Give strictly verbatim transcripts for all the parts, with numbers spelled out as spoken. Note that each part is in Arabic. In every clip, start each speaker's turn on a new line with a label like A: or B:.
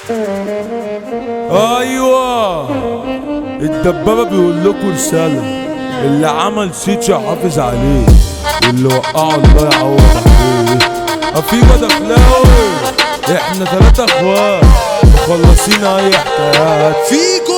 A: ايوه الدبابة بيقول لكم رسالة، اللي عمل سيتشا حافظ عليه، واللي وقعه الله يعوض عليه. افيجو دخلاوي احنا تلاتة اخوات مخلصين اي حكايات.
B: فيجو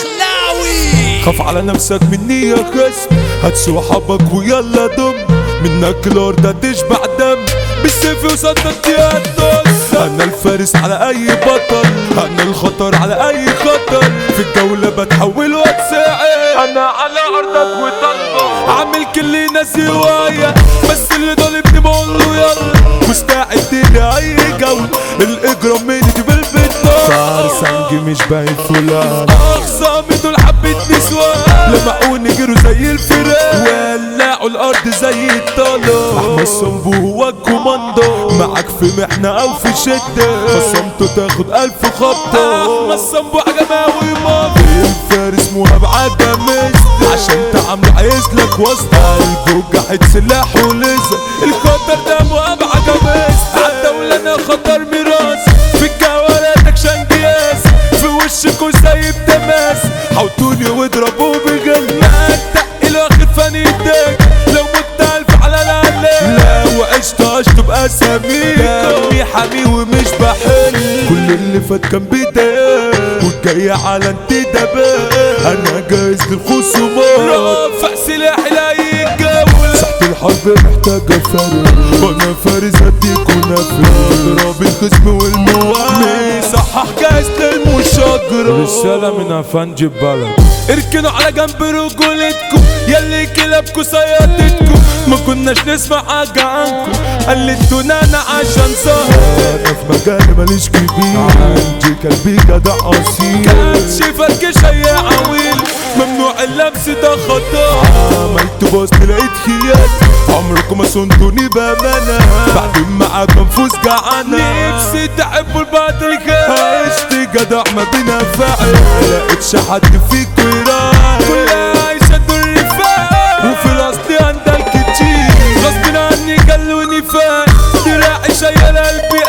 B: دخلاوي
A: خاف على نفسك مني يا خصم، هات صحابك ويلا دم، منك الارض تشبع دم، بالسيف وصدك يا النص. انا الفارس على اي بطل، انا الخطر على اي خطر، في الجولة بتحول واتساعد، انا على ارضك وطلبه، عامل كل ناس هواية، بس اللي ضالبني بقوله يلا، مستعد لاي جولة، الاجرام مني بالبيت صار سنجي مش باين فلان، اخصامي دول حبة نسوان، لمعوني جروا زي الفيران، ولعوا الارض زي الطلو، احمد صنبو هو الكوماندو، معاك في محنة او في شدة، خصمته تاخد الف خبطة، احمد صنبو عجماوي ماضي، الفارس مهاب عجمست، عشان تعمل عايز لك وسط، قلبه جحد سلاح ولزق، الخطر ده مهاب عجمست، عالدولة انا خطر ميراث، في الجوالاتك شنجياس، في وشكوا سايب تماس، حوطوني واضربوا بجل، تقل واخد فانيتك، لو مت الف على العلاج، لو عشت عشت باساميك، دمي حامي ومش بحل، كل اللي فات كان بداية، والجاي على انتدابات، انا جاهز للخصومات، رافع سلاحي لاي جولة، ساحة الحرب محتاجة فارس، وانا فارس هديك ونافذ، اضرب الخصم والمواد، صحح جاهز للمشاجرة، رسالة من افنج البلد، اركنوا على جنب رجولتكم، ياللي كلابكوا صيادتكم، ما كناش نسمع حاجة عنكم، قلدتونا انا عشان سهر، انا في مجالي ماليش كبير، عندي كلبي جدع اصيل، كانش فركش اي عويل، ممنوع اللمس ده خطا، عملت باص لقيت خيال، عمركم ما صنتوني بامانة، بعدين معاك انفوس جعانة، نفسي تحبوا البعض الخير، عشت جدع ما بينا فاعل، لقيتش حد فيكوا يراعي، كلها عايشة دور رفاق، وفي الاصل عندك كتير، غصب عني جلوني فاق، دراعي شايلة قلبي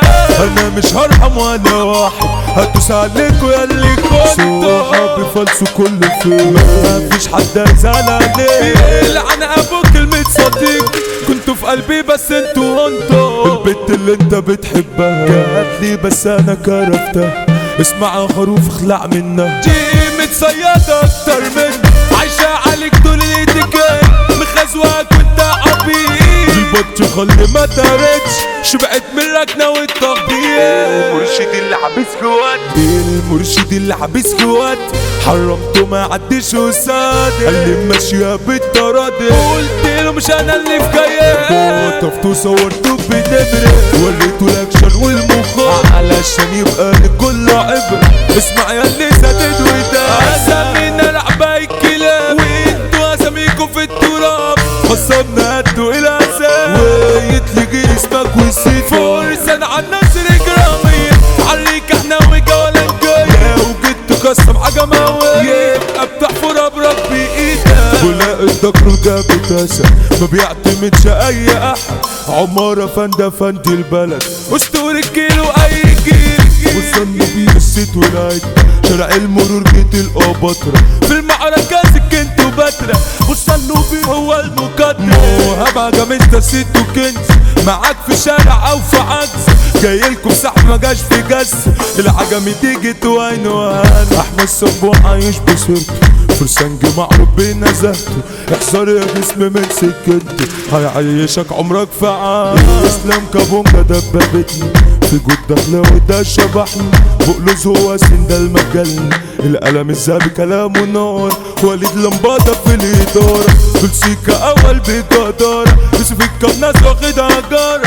A: انا مش هرحم ولا واحد، هدوس عليكوا ياللي كنتوا صحابي فالسوا كل فين، مفيش حد هيزعل عليك، يلعن ابو كلمة صديق، كنتوا في قلبي بس انتوا انتوا، البت اللي انت بتحبها جاتلي بس انا كرفتها، اسمع خروف اخلع منها، دي متصيدة اكتر من عايشة عليك طول الاتكال، مخزوك وانت عبيط، البط خلي ما تارتش، شبعت من الركنة والتخبيط، المرشد اللي حبس جوات، المرشد اللي حبس جوات، حرمته ما عدش وساد، قال لي ماشية بالتراضي، قلت له مش انا اللي في جايات، وقفته صورته بنمرة، وريته الاكشن والمخاط، علشان يبقى لكل عبر، اسمع يا اللي سدد وده، اسامينا لعبة الكلاب، وانتوا اساميكوا في التراب، خصمنا قدوا الى اسام، ويتلقي اسمك والسيف، فرسان عالناس الجرامية، عليك احنا وجولا جاية، لو جيت تقسم عجماوي، يبقى بتحفر ابرك بايدك، ولاقي الدكر ده بتاسع، ما بيعتمدش اي احد، عمارة فندة فندي البلد، اسطورة كيلو اي جيل، وصلنا بيه الست والعيد، شارع المرور جيت القبطرة، في المعركة سكنت وبترة، وصلوا بيه هو المقدم، موهب عجمت ست وكنز، معاك في شارع او في عجز، جايلكم سحب ما جاش في جس، العجمي تيجي توين وهان، احمد صنبو عايش بسرته، فرسان معروف بنزهته، احذر يا جسم من سكته، هيعيشك عمرك في عام، اسلام كابونجا دبابتني، في جود دخلاوي ده شبحني، بقلوز هو سن ده المجال، القلم الذهبي كلامه نار، وليد لمبادة في الإدارة، دول سيكا أول بجدارة، يوسف الكناس واخدها جارة،